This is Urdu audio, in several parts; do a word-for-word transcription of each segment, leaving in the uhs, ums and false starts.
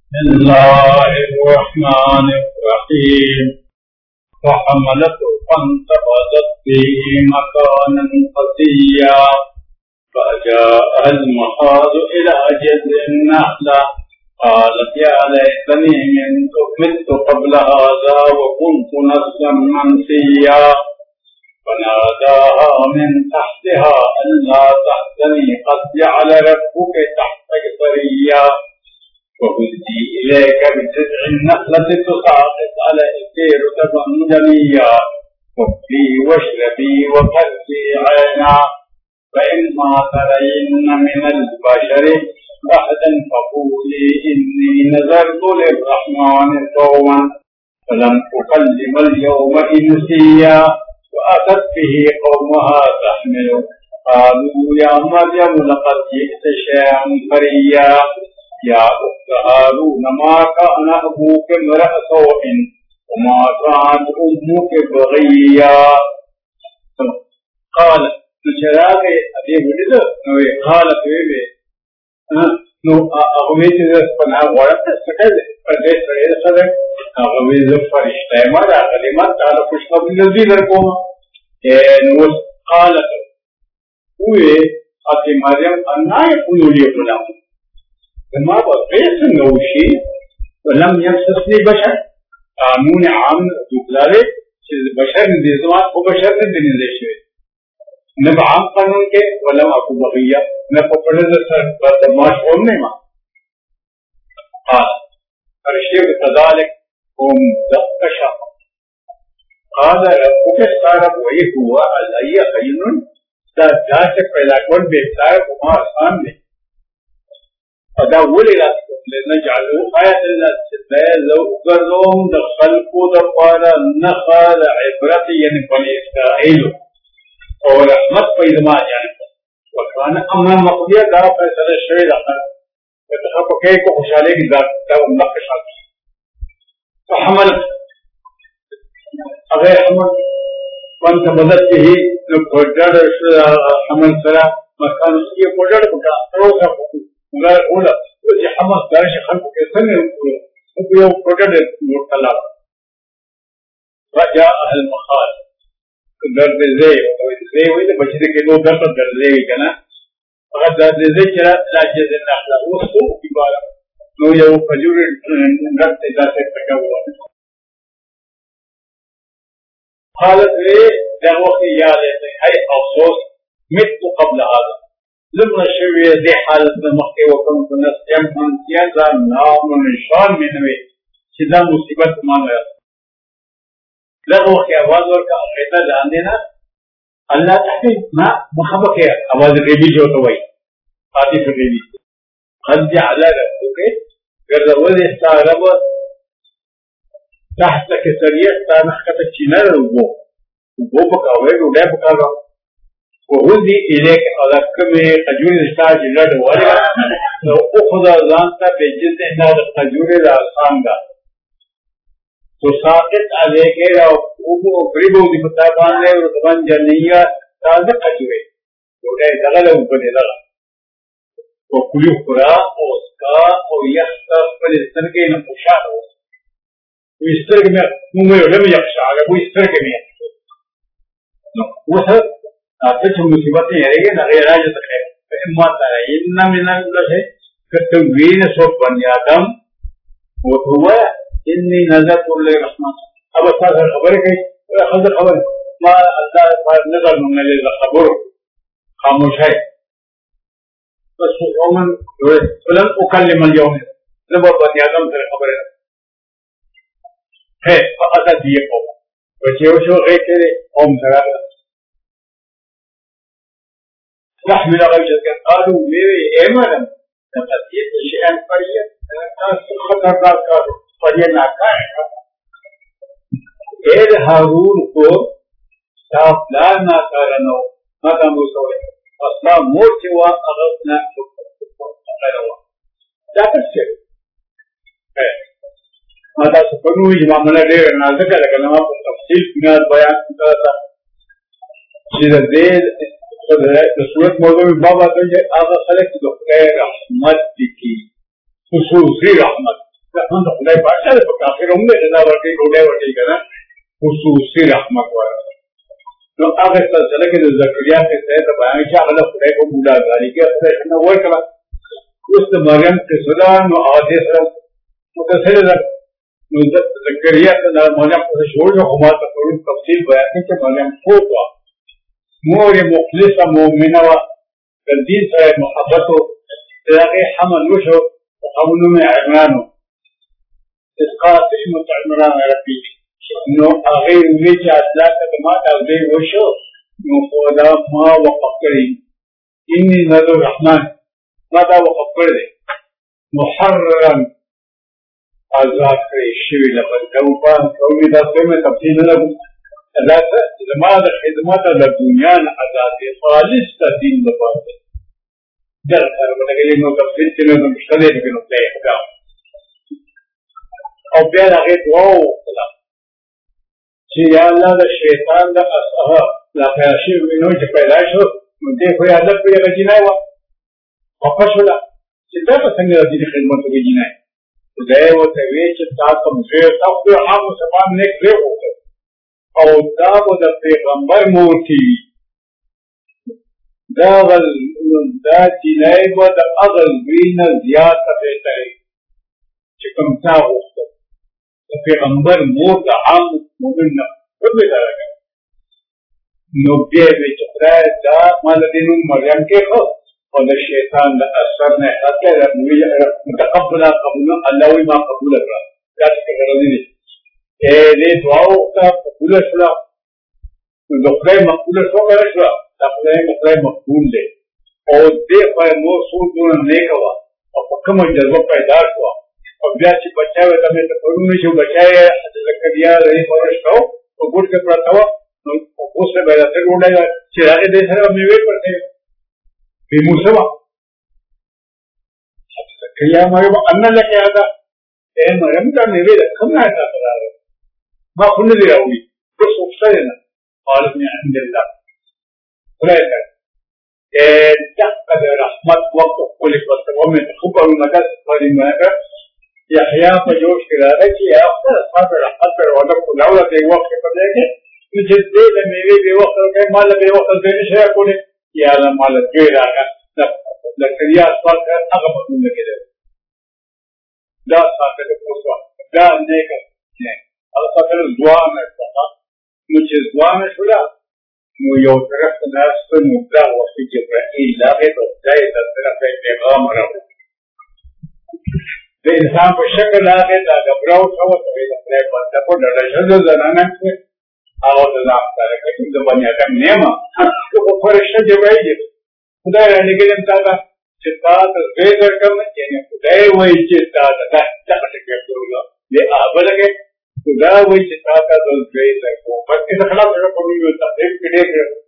بسم الله الرحمن الرحيم فحملته فانتبذت به مكانا قصيا فجاء المخاض إلى جذع النخلة قالت يا ليتني مت قبل هذا وكنت نسيا منسيا فناداها من تحتها ألا تحزني قد جعل ربك تحتك سريا وهزي إليك بجذع النخلة تساقط عليك رطبا جنيا كلي واشربي وقري عينا فإما ترين من البشر أحدا فقولي إني نذرت للرحمن صوما فلم أكلم اليوم إنسيا وأتت به قومها تحمله قالوا يا مريم لقد جئت شيئا فريا يا أخت هارون ما كان أبوك امرأ سوء وما كانت أمك بغيا قال نشراك أبي ولد قال فيه نو أغمي تزس پناه ورد سکل پردیس پرید سره أغمي زفر اشتايما دا قديما تعالى خوشخب نزدي لرکوما نو قالت اوه أتي مريم أنا يكون لي غلام فما بغيث نوشي ولم يمسسني بشر قانون عام دوكلاره چیز بشر ندیزوان و بشر ندیزوان نب عام قانون کے ولم اكو بغية نب پرد سر بدماش ہونے ما قال فرشتے كذلك هم دقشا قال ربك استعرب وهي هو علي خير دا جاچ پیدا کون بہتر وما آسان ہے فدا وللا لنجعله آية للناس لو قرضهم دخلقوا دفارا نخال عبرت يعني بني إسرائيل ورحمت فإذما يعني وكان أمنا مقضية دا فيصل الشوي دخل فتخف كيكو خشاليك ذات دا ومدقش حالك فحملت أغير حمل وانت بدت به نقدر حمل سرا مكان سكي قدر بكا روسا مغار أولا وزي حمل دارش خلق كسن ويو قدر مرتلاب رجاء المخال درد زي زي وين بچي دې کې نو درد درد زي کنه هغه درد زي چې راځي د نخله وسو کیباله نو یو فجور درد ذاته تکاوه حالت لي دغوخ يا ليت هي افسوس مت قبل هذا لما شويه دي حالت مخي وكنت نسيا منسيا نام نشان منوي چې دا مصیبت ما نه لغو کی آواز ورکا خیطہ جان دینا اللہ تحتی ما محبک ہے آواز ریبی جو تو وی عاطف ریبی قد جعل ربک گردول استعرب تحت کسریت تا نحکت چینر وہ وہ بکاوے روڑے بکاوا وہودی الیک اذکم قجور استا جلد والا لو اخذ زانتا بجلد انداد قجور الاسان دا تساقط عليك او قريبو دي متابعه له رتبان جنيه صادق قجوي وده دغله وبني دغله وكل قرا او اسكا او يحتف بالسرقه نقشا ويسترق من مو لم يخشى على ابو يسترق من وه اتت مصيبتي هيك غير راجع تخيل فاما ترى ان من الله كتوين صوت بني ادم وهو إني نذرت للرحمن أبى صار خبرك خبر خبر ما الله نظر من الخبر خاموش ہے بس عموما فلن أكلم اليوم نبغى بني آدم ترى خبر ہے فقط ديه قوم وشيء وشو غير كده قوم ترى نحمل غيجك قالوا ميري إيمانا لقد جئت شيئا فريا خطر دار قالوا فریہ ناکا ہے اے ہارون کو صاف لار ناکا رنو ماتا موسوئے اصلا موچ ہوا اغفنا غیروا جاکر سے ماتا سپنوی جمامنا دیر نازکا لکن نما پر تفصیل کنات بیان کتا تھا شیدہ دیر صورت موضوع میں بابا تنجھے آغا خلق دو خیر رحمت کی خصوصی رحمت رحمت خدای پاک سره په کافرونو نه جزا ورکړي ډوډۍ ورکړي کنه خصوصي رحمت ورکړي. نو هغه سلسله کې د زکریا په ځای ته بیان چې هغه خدای په بوډاګانۍ کې خدای څنګه ورکړه. اوس د مریم قصه ده نو هغه دې سره متصل ده. نو زکریا ته د مریم په شوړ خو ما ته ټول تفصیل بیان کړي چې مریم څوک وه. مور یې مخلصه مؤمنه وه، د دین سره محبت و، د هغې حمل وشو خو حملونه یې عمران و. إذ قالت امة عمران ربي نو هغې وویلې چې الله ته زما تغذیه وشو نو خو دا ما وقف کړي اني نذر رحمن ما دا وقف کړی دی محررا آزاد کړی شوي لپاره دا وپام کوي دا څومره تفصیل نه لګو الله ته زما د خدمت د دنیا نه آزاد دی خالص د دین لپاره دی در سره ولګلې نو تفصیل چې نو مشکل دی نو ځای خدا او بیا هغې دعا وکړه چې یا الله د شیطان د اصحه لا پیدا شوي وینو چې پیدا شو نو دې خو یې عادت کړې هغه جینۍ وه خفه شوله چې دا به څنګه د دې خدمت وکړي جینۍ خدای ورته ویې چې تا کوم زوی تا خو عام مسلمان نیک زوی وکړ او دا به د پیغمبر مور کې وي دا دا جینۍ به د هغه زوی نه زیاته بهترې چې کوم تا غوښتل د پیغمبر مور د عام مؤمن نه څه درګه نو بیا به چې خدای دا مال دې نوم مریم کې خو او د شیطان د اثر نه حتی متقبله قبول الله وي ما قبول کړه دا څه غوړې دي اے دې دعا وکړه قبول شوه نو د خدای مقبول شو کړه شو دا خدای خدای مقبول دی او دې په مو څو دونه نیک وا او په کومه جذبه پیدا شو او بیا چې بچاوي ته ته پرونه شو بچای زکریا یې ورشتو او ګور کې پراته و نو اوس به دا څنګه وډای چې هغه دې سره میوه پرته په موسم زکریا مې ان لکه دا اے مریم ته میوه کوم نه راځي ما خو نه دی راوړي اوس وڅای نه قال من عند الله ولكن دقة رحمت وقت خلق ومن خبر المدد قريبا يحيى فجوش كذا كي أخذ صبر حتى ولو لولا في وقت كذا نجد لما يبي بوقت كذا ما له بوقت زين شيء يقول يا لما له غير هذا لكن يا صار أغمض من كذا لا صار كذا لا نيك هذا صار الزوام الصفا نجد الزوام شو لا نو یو طرف ناس په مبدا وخت جبرائیل لاغه په ځای د طرف پیغام راوړي د انسان په شکل لاغه دا غبراو څو ته د خپل په په ډډه شذ زنانه او د ځان سره کوم د باندې کم نیمه او فرشته جبرائیل خدای را لګیدم تا چې تاسو زه درکم چې خدای وایي چې تاسو دا څه څه کوي دی اوبلګه خدا وایي چې تاسو د زوی درکو پکې د خلاص سره کومې یو تفریق کړي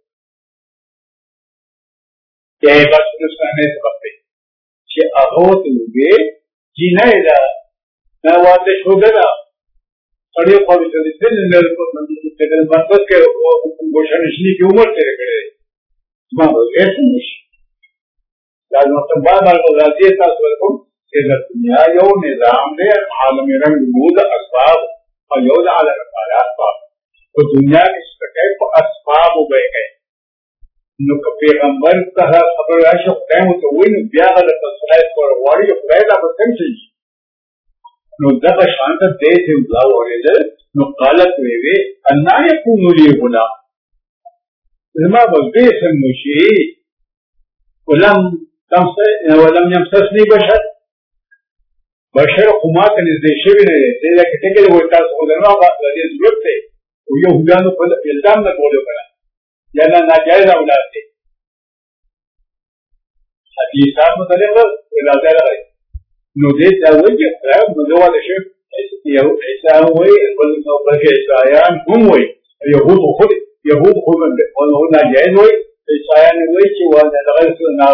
چې بس نشانه سبب چې هغه ته وګي جنای دا دا واده شوګلا اړې په دې چې د نن په باندې چې د مرکز کې وګورشنشنی کې عمر تیر کړي ما به هیڅ دا نو ته بار بار راځي تاسو ورکوم چې د دنیا یو نظام دی عالمي رنگ موږ اسباب او یو د عالم حالات په دنیا کې څه په اسباب وبېږي نو که پیغمبر ته خبر راشي خدای مو ته وایي بیا غل تصحیح کول غواړي خدای دا به څنګه شي نو دغه شانت دې ته دا وایي نو قالت وی ان يكون لي غلام زما به دې څنګه شي ولم تمسه ولم يمسسني بشر بشر قومات نزدې شوی نه دی دا کې څنګه وایي تاسو ودانو هغه دې ضرورت دی او یو هغانو په الزام نه کولو کنه یا نه ناجایز اولاد دی حدیثات متعلق ولادت راغلي نو دې دا وایي چې نو دا وایي چې یو عیسی وایي بل نو بلکې عیسایان هم وایي يهود خو يهود خو نه او ناجایز وایي عیسایان وایي چې وانه دغه نه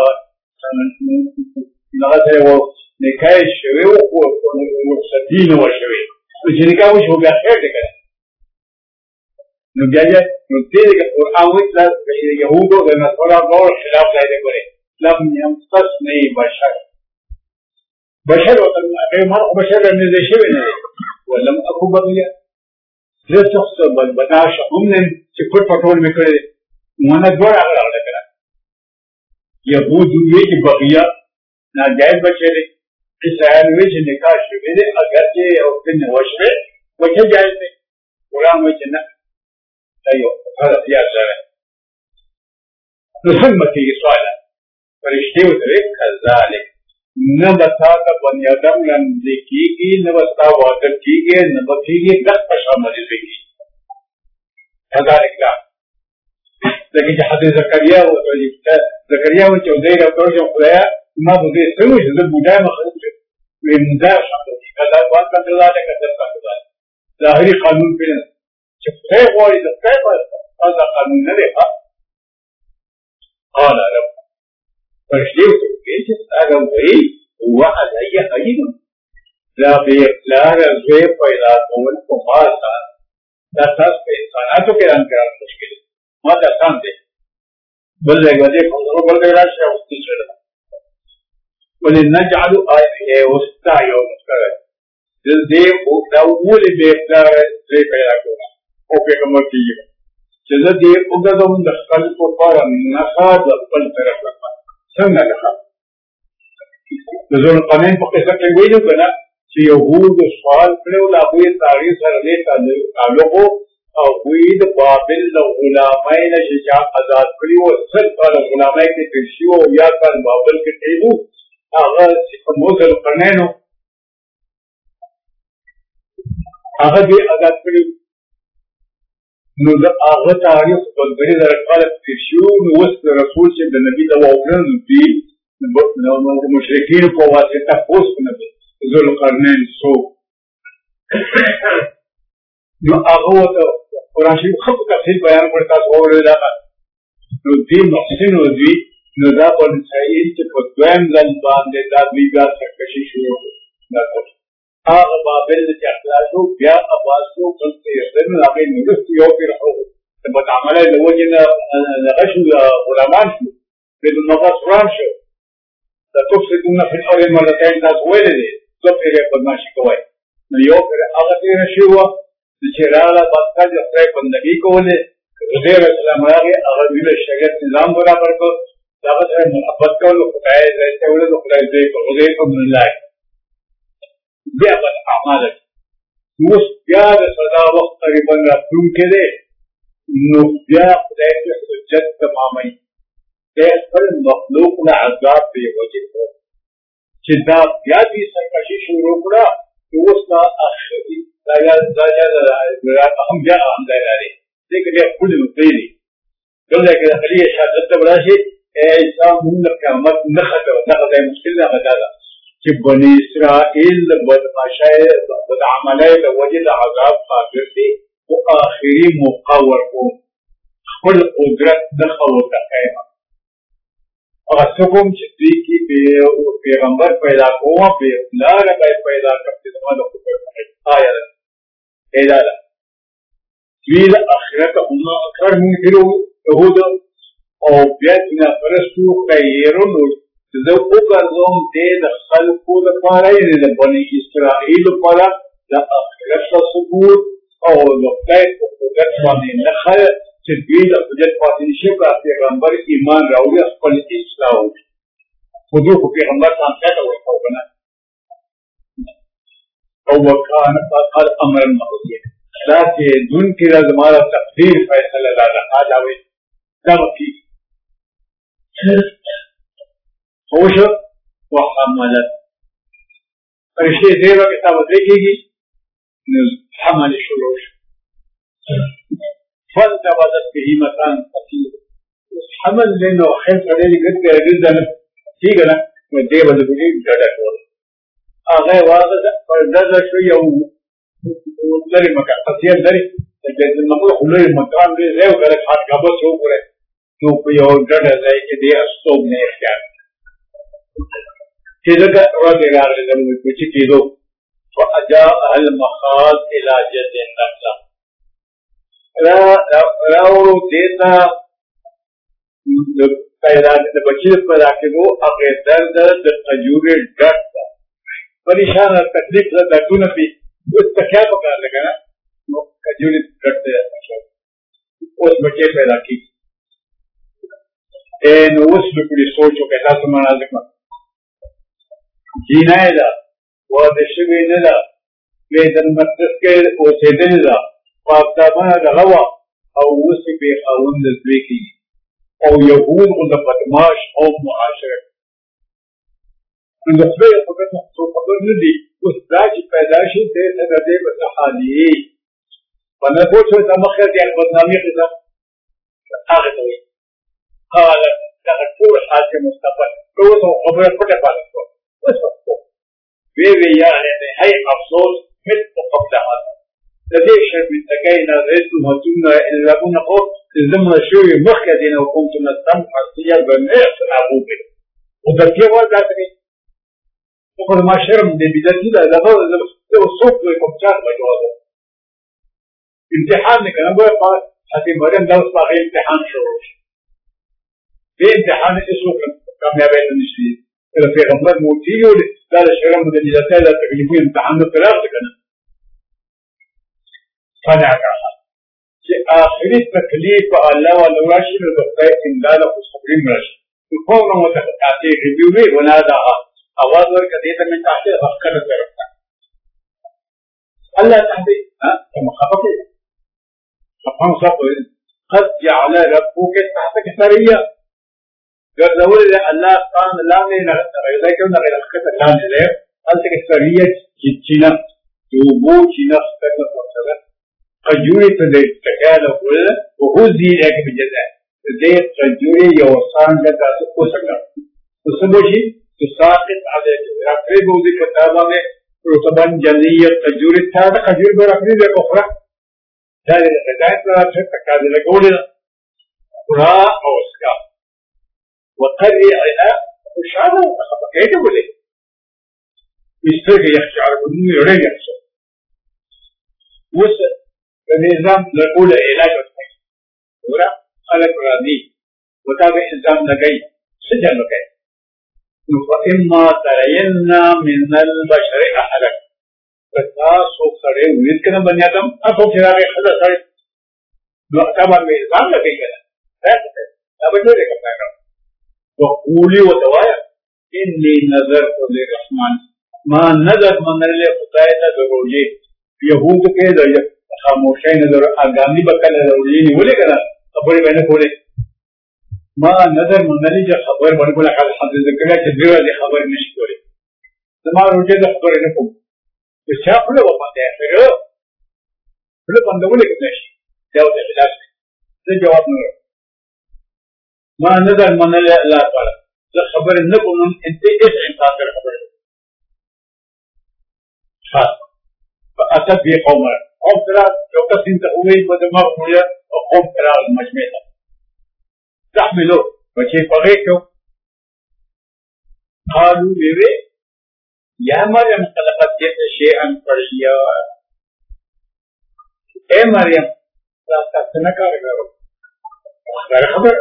نه نه نکای شوی او مرسدین و شوی چې نکاح وشو بیا خیر دی کنه نو بیا نو دې کې قرآن وایي چې يهودو د نصارا ډول خلاف ځای دی کوي لم يمسسني بشر بشر وطن أكيد مرق بشر من ذي شيء ولم أكو بقية لا شخص بل بداش أمن سكوت فتول مكره وانا دور على على كذا يهود يجي بقية ناجايز بشر إسرائيل ويجي نكاش بيده أجازة أو كن وشره وجه جايز ولا وجهنا أيوه هذا يا سلام نسمى في إسرائيل فرشتي وترك كذلك نبتا بني آدم لندي كيجي نبتا واقع كيجي نبتيجي دك بشامل بيجي كذلك لا لكن جهاد زكريا وتجيب زكريا وجودي ربنا جوكلايا ما بدي سوي هذا بودا ما خلص من ذا شغله كذا وان كذا كذا كذا ظاهري قانون بين شفته وارد كيف هذا قانون نلقى قال رب فرشتي وتجيب هذا وهي واحد أي خير لا غير لا غير فإذا قول فماسا لا تسبي إنساناتو كلام كلام مشكلة ما تسانده بل لقد يكون بل غير شيء وستشر ولنجعل آية وستا يوم كذا جلدي وأول بيتار زي كذا كذا أو كم تيجي جلدي أقدم دخل فقارا نخاد بل ترى سنة دخل ذو القرنين فقصة كويلو كنا في يهود سوال كلو لابوي تاريخ سرلي تعلقو أو ويد بابل الغلامين شجاع آزاد كليو سر قال الغلامين كتشيو يا قال بابل كتيبو آغا سيكمو ذو القرنينو آغا دي آزاد كليو نو آغا تاريخ بلبري ذا قال كتشيو نوست رسول شد النبي دواؤنا نبي المشركين قواسطة فوسق نبي ذو القرنين سو نو أغوة قرآن شريف خط تفصيل بيان کرتا سوال لها نو دي محسن و دي نو دا بن سعيد تفتوين لنبان دي دا بيبا سرکشی شروع نکر آغا بابل دي اخلاصو بیا اباسو قلت يخدم لغي نرست يوكي رحو تبت عمله لوجنا نغشو غلامان شو بيد النغاس قرآن شو تفسدون في الأرض مرتين ناس ويلدي ظفر بدماشي كوي اليوكر أغتير شوى الشرالة بطل يخرق النبي كولي غزير السلام راغي أغتير الشريعة نظام برابر کو لغتر محبت كولو خطائي زي تولد وخطائي زي غزير من الله بيأبت أعمالك موس بيار صدا وقت قريبا رفلون كده نو بيار خطائي في حجت تمامي پر مخلوق نا عذاب پی وجه کو چې دا بیا دې سرکشي شروع کړه اوس دا اخري دا یا دا یا دا هم بیا هم دا لري دغه دې خپل مفيدي دغه کې خلیه شهادت براشي ایسا موږ قیامت نه خطر نه غوډه مشکله غدا ده چې بني اسرائيل بدمعشای بد عملای د وجه د عذاب قادر دي او اخري مقور کو خپل قدرت نه خو تکایما أغسقهم شديكي بيغمبر پیدا قوة بإطلاع رقائي پیدا کرتے زمان لکھو پر آیا لن ایدا لن تویل آخرت اما اکر من فیرو اهود او بیتنا فرسو خیرون دو اگرزم دید خلقو دپارائی دید بنی اسرائیل پارا دا آخرت ثبوت او لقائي قدرت مانی نخل تدبير أخذت فاتنشي كأخيغمبر إيمان راولي أخبر إسلام خذوه كأخيغمبر كان كذا ويقوبنا أو وكان قال أمر المغزية لكن دون كذا زمارة تقدير فيصل لا رقاد أوي دمكي خوش وحملت فرشي زيبا كتابة لكيجي حمل شروش فانتبذت به مكان قصير حمل لأنه خير فليلي قد جدا تيجنا وديه بدبني جدا شوي آغاي واغد فردد شوية ولري مكان قصير لري لكن نقول خلوي المكان لي زي وقالك حاد قبض شو قرأ تو كيو جدا زي كده أصوب نيخيان كذا رضي الله عنه ويكوشي كيدو فأجاء المخاض إلى جد النفسة را راو دیتا پیدا د بچی پیدا کېدو هغه درد د قجورې ډټ परेशान और तकलीफ से दर्दों पे उस पर क्या पकड़ लगा ना वो खजूर करते उस बच्चे पैदा की एन उस बिल्कुल सोचो कैसा समाना लिखा जीना है दा वो देश में नहीं दा वे जन मस्तिष्क के वो सेधे नहीं दा पापता बना रहा और उस पे खाउन दे की और यहूद उन बदमाश और मुआशरे उन दफे फकत तो खबर नहीं दी उस दाच पैदाइशी से सदे बसहाली बना को तो तमखर के बदनामी के साथ आगे तो قال تغفور حاجة مستقبل قوته خبر كل بالك بس بس بيبي يعني هاي أفسوس مثل قبل هذا لديش بنتكينا غير مهتمنا إلا كنا قط الزمن شوي مخدين وكنت نستمع السيار بالناس العبوب وده كيف وضع تاني وقد ما شرم دي بداية ده ده ده الصوت ويكمشات مجوازه امتحان كان أقول قال حتى مريم ده أصبح امتحان شروش في امتحان اسمه كاميابية النشرية إذا في غمضات موتية لا لشغل مدنيات لا تكلفون امتحان الثلاثة كان فنعكها في آخر التكليف الله والراشي للبقاء إن لا له صبرين مرشي القوم متقاطع ربيوه وناداها أواز وركديتا من تحت أفكار الزرقاء الله تحدي ها كما خفقه فقام صفر قد جعل ربك تحتك سرية قال له الله قام لا من غير كنا غير خطة كان له أنت كسرية جينا يومو جينا خطة فرصة قجوري تدي تكاله ولا وهو زي لك بجزاء تدي قجوري يوصان جدا سكوسكا تسموشي تساقط عليك رفعي بوذي كتابة में رتبان جنية قجوري تادا قجوري برفعي لك أخرى ذلك الهداية ترى تكاد لقولنا قراء أو اسكا وقري على وشعره كيف بولي يسترجع يخشع البنون يرين يخشع وس النظام لقول علاج وتحي ورا خلق راضي وتابع نظام لقي سجن لقي فإما ترينا من البشر أحدا فتاسو خري ويذكر بني آدم أفو شراري خدا خري نعتبر من نظام لقي كذا لا بجوز كذا وقولي وتوايا إني نذرت للرحمن ما نذر من اللي خدايا نذروجي يهود كذا خاموشين نذر أغاني بكال نذروجي ولي كذا خبري بينه كولي ما نذر من اللي جا خبر بني كولا حال حد ذكرها كذبوا دي خبر مش كولي لما روجي ده خبر إنكم بشاف له وقت آخر له بندقولي كذاش جاوب الخلاف ده جواب نور ما نذر من لا لا طلب لا خبر النكم انت ايش انت خبر خاص فأتت به قوم قوم ترى لو كنت انت قوي بدماغ مويا وقوم ترى المجمع تحملوا وشيء فغيته قالوا بيبي يا مريم خلقت جئت شيئا فرشيا اے مريم لا تتنكر غير خبر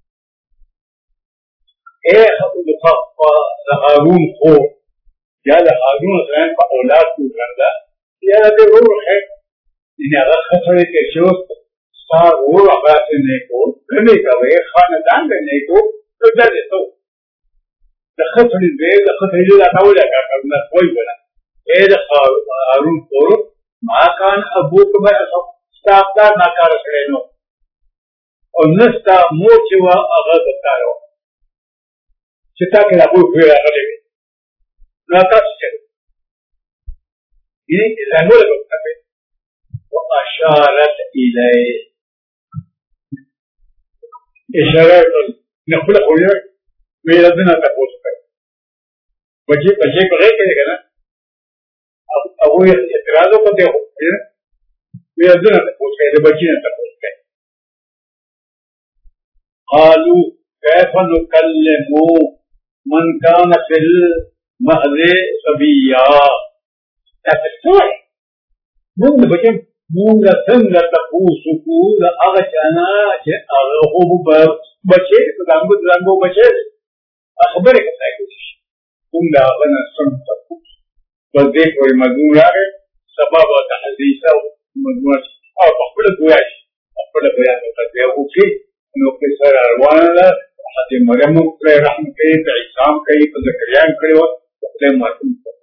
اے خطوة هارون خو یا هارون غير فأولاد كورندا یا ده روح خير إن هذا خطر كشوف صار روح بس نيكو كني كوي خاندان نيكو تجد تو ده خطر البيت ده خطر اللي لا تقوله كأنه كوي بنا اے ده هارون خو ما كان أبوك ما استعطى ما كان سرينو ونستا موتوا أغاث التارو kita kena buat apa lagi? Nata sih. Ini ilmu lagi tapi. وأشارت إليه. إشارة نقول خويا ويردنا تقول كذا. بجي بجي بغير كذا كنا. أب أبوي اعتراضه كده هو. ويردنا تقول كذا بجينا تقول كذا. قالوا كيف نكلم من كان في المهد صبيا تفسير من بكم من سنة تقوسكو لأغشنا أغهب بشير تدامو تدامو بشير أخبرك تايكوش من لا غنى سنة تقوس بس دې پورې مضمون راغی سبا به د حدیث او مضمون او په خپله ګویا شي په خپله بیان ورته بیا وکړي نو قصه را روانه ده حضرت مریم خدای رحم کوي په عیسی هم کوي په زکریا هم کړې وه خدای معصوم کړ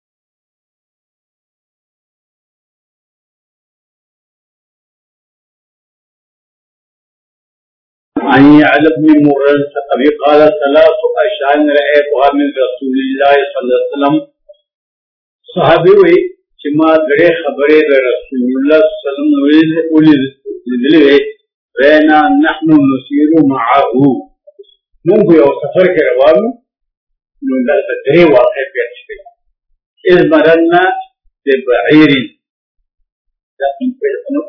عن يعلى بن مرة الثقفي قال ثلاث أشياء رأيتها من رسول الله صلى الله عليه وسلم صحابي وي چې ما درې خبرې د رسول الله صلی الله علیه وسلم ولیدلې بينا نحن نسير معه موږ یو سفر کې روانو نو دلته درې واقع پیښ شوې اذ مرنا ببعير دا په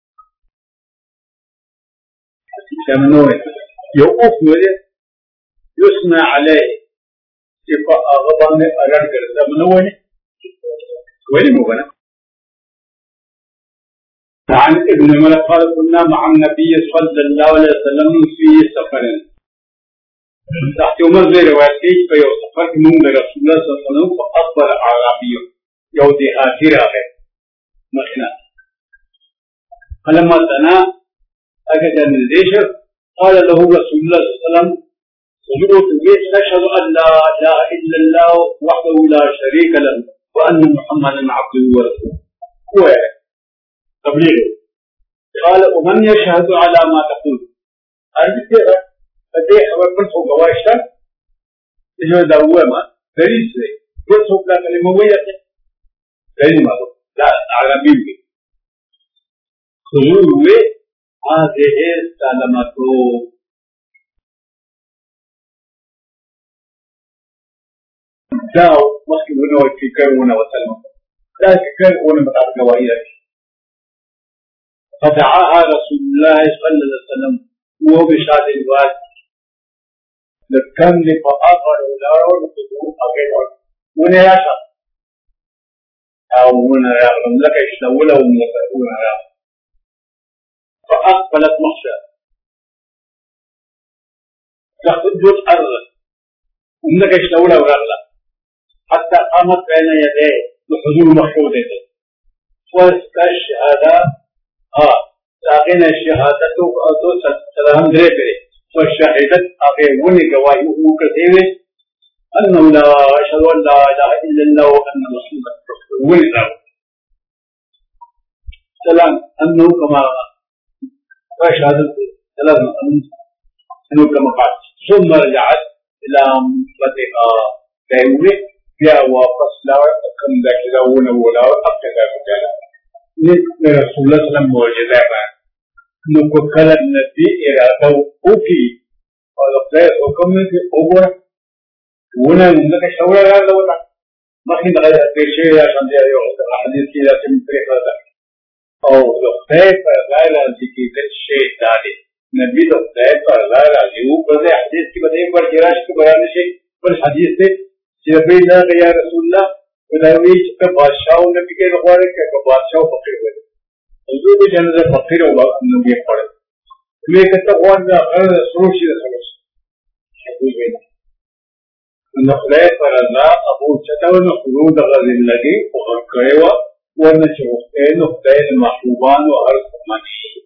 شمنوه يوقف نوري يسمى عليه يبقى أغضان أرد شمنوه وين مبنى عن ابن عمر قال كنا مع النبي صلى الله عليه وسلم في سفر تحت عمر زي رواتي في سفر من رسول الله صلى الله عليه وسلم فأصبر عربي يودي آخر آخر مخنا فلما تنا أجد من الديشر قال له رسول الله صلى الله عليه وسلم وجوه البيت نشهد أن لا إله إلا الله وحده لا شريك له وأن محمدا عبده ورسوله هو تبليغ قال ومن يشهد على ما تقول أرجع فدي خبر بس هو قواشة إذا دوما دريس لي بس هو كلام الموية كلمة لا عربي خذوه هذه الكلمة داو مخي هنا وتكرونه وسلم لا تكرونه متعرف قوائيه فدعاها رسول الله صلى الله عليه وسلم وهو بشاد الواد لكن لفقاقر ولاره لقدوم أغير ونياشا أو ونرغم لك إشتوله ونرغم فأقبلت مخشى تخرج أرض إنك اشتولى ورغلة حتى قامت بين يديه بحضور مخشودة واستشهد آه لكن الشهادة سلام دريبري والشهدت أقيمون قوائه كثيرة أنه لا أشهد أن لا إله إلا الله وأن رسول الله سلام أنه كما فشهادت ثلاث أنه كما قال ثم رجعت إلى مفتها كيوه بيا واقص لا كم ذكر ولا ولا أكثر كذا رسول الله صلى الله عليه وسلم موجودة نقول النبي إرادة أوكي قال لا حكم في أبوه ونا نملك شورى هذا ولا ما في غير شيء عشان ده حديث كذا سمعت هذا أو لقيت فلا ذكر الشيء تالي نبي لقيت فلا راجعوا بس حديث كذا يوم برجراش كبيان شيء بس حديث ده جبريل يا رسول الله ولا ويش كباشاو نبي के रखवारे के कबादशाह फकीर हुए जो भी जनता फकीर होगा नबी पड़े मैं कहता हूँ ना अगर सोची ना समझ कुछ भी नहीं नखले पर अल्लाह अबू चताव न खुरूद अगर लगी और करेवा ورنه چې وختین او خدای د محبوبانو هر څه